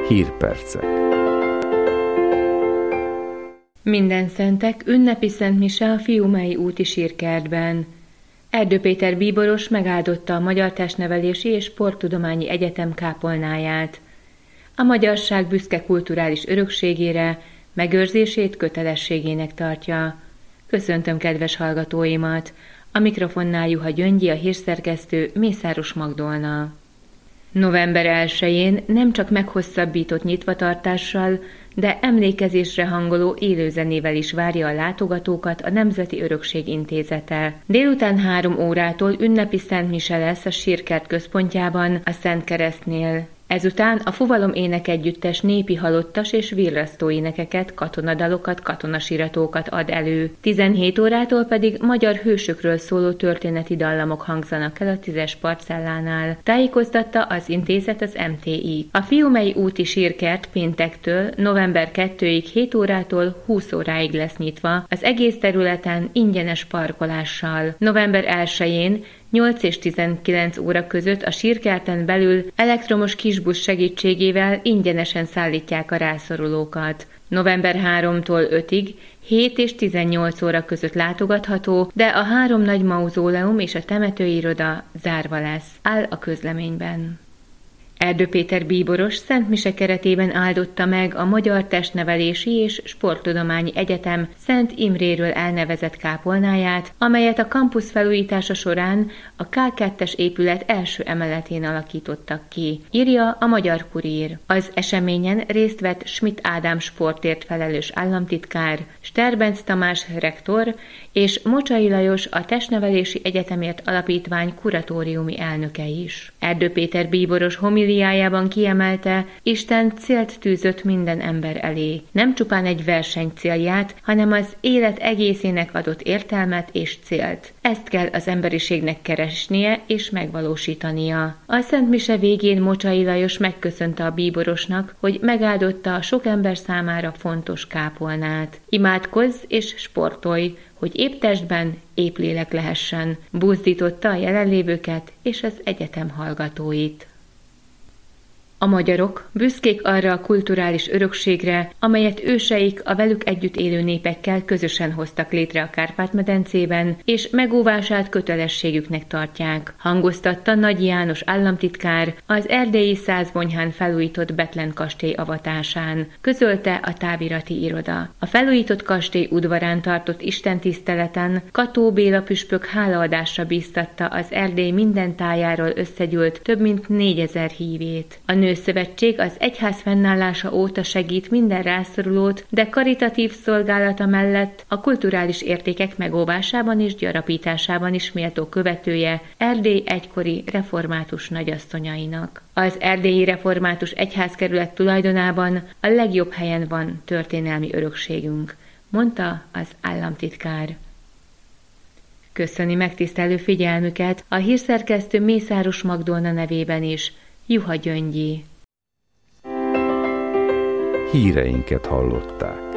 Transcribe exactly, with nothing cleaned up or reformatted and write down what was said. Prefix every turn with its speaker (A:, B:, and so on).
A: Hírpercek.
B: Mindenszentek ünnepi szentmise a Fiumei úti sírkertben. Erdő Péter bíboros megáldotta a Magyar Testnevelési és Sporttudományi Egyetem kápolnáját. A magyarság büszke kulturális örökségére, megőrzését kötelességének tartja. Köszöntöm kedves hallgatóimat! A mikrofonnál Juha Gyöngyi, a hírszerkesztő Mészáros Magdolna. november elsején nem csak meghosszabbított nyitvatartással, de emlékezésre hangoló élőzenével is várja a látogatókat a Nemzeti Örökség Intézete. Délután három órától ünnepi szentmise lesz a sírkert központjában, a Szent Keresztnél. Ezután a Fuvalom énekegyüttes népi halottas és virrasztó énekeket, katonadalokat, katonasiratókat ad elő. tizenhét órától pedig magyar hősökről szóló történeti dallamok hangzanak el a tízes parcellánál. Tájékoztatta az intézet az em té i. A Fiumei úti sírkert péntektől november kettedikéig hét órától húsz óráig lesz nyitva, az egész területen ingyenes parkolással. november elsején nyolc és tizenkilenc óra között a sírkerten belül elektromos kisbusz segítségével ingyenesen szállítják a rászorulókat. november harmadikától ötödiig hét és tizennyolc óra között látogatható, de a három nagy mauzóleum és a temetőiroda zárva lesz, áll a közleményben. Erdő Péter bíboros szentmise keretében áldotta meg a Magyar Testnevelési és Sporttudományi Egyetem Szent Imréről elnevezett kápolnáját, amelyet a kampusz felújítása során a ká kettes épület első emeletén alakítottak ki, írja a Magyar Kurír. Az eseményen részt vett Schmidt Ádám sportért felelős államtitkár, Sterbenc Tamás rektor és Mocsai Lajos a Testnevelési Egyetemért Alapítvány kuratóriumi elnöke is. Erdő Péter bíboros homiliájában kiemelte, Isten célt tűzött minden ember elé. Nem csupán egy verseny célját, hanem az élet egészének adott értelmet és célt. Ezt kell az emberiségnek keresnie és megvalósítania. A szentmise végén Mocsai Lajos megköszönte a bíborosnak, hogy megáldotta a sok ember számára fontos kápolnát. Imádkozz és sportolj, hogy épp testben, épp lélek lehessen, buzdította a jelenlévőket és az egyetem hallgatóit. A magyarok büszkék arra a kulturális örökségre, amelyet őseik a velük együtt élő népekkel közösen hoztak létre a Kárpát-medencében, és megóvását kötelességüknek tartják, hangoztatta Nagy János államtitkár az erdélyi Százbonyhán felújított Bethlen kastély avatásán, közölte a távirati iroda. A felújított kastély udvarán tartott istentiszteleten Kató Béla püspök hálaadásra bíztatta az Erdély minden tájáról összegyűlt több mint négyezer hívét. A Nőszövetség az egyház fennállása óta segít minden rászorulót, de karitatív szolgálata mellett a kulturális értékek megóvásában és gyarapításában is méltó követője Erdély egykori református nagyasszonyainak. Az erdélyi református egyházkerület tulajdonában a legjobb helyen van történelmi örökségünk, mondta az államtitkár. Köszöni megtisztelő figyelmüket a hírszerkesztő Mészáros Magdolna nevében is, Juha Gyöngyi.
A: Híreinket hallották.